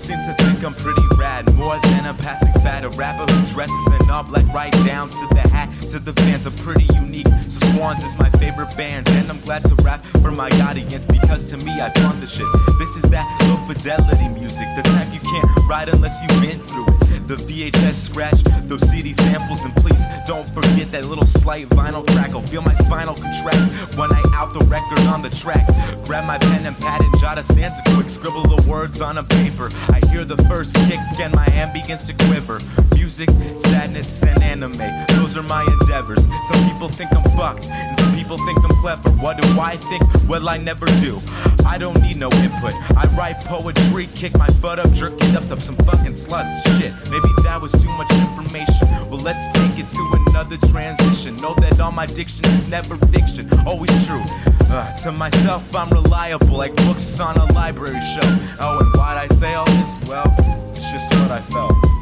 seem to think I'm pretty rad, more than a passing fad. A rapper who dresses in all black right down to the hat, to the fans. I'm pretty unique, so Swans is my favorite band. And I'm glad to rap for my audience, because to me I found the shit. This is that low fidelity music, the type you can't write unless you've been through it. The VHS scratch, those CD samples, and please don't forget that little slight vinyl crackle. Feel my spinal contract when I out the record on the track. Grab my pen and pad and jot a stanza quick, scribble the words on a paper. I hear the first kick and my hand begins to quiver. Music, sadness, and anime, those are my endeavors. Some people think I'm fucked, and some people think I'm clever. What do I think? Well, I never do. I don't need no input. I write poetry, kick my butt up, jerk it up to some fucking sluts. Shit, maybe that was too much information. Well, let's take it to another transition. Know that all my diction is never fiction, always true. To myself, I'm reliable, like books on a library shelf. Oh, and why'd I say all this? Well, it's just what I felt.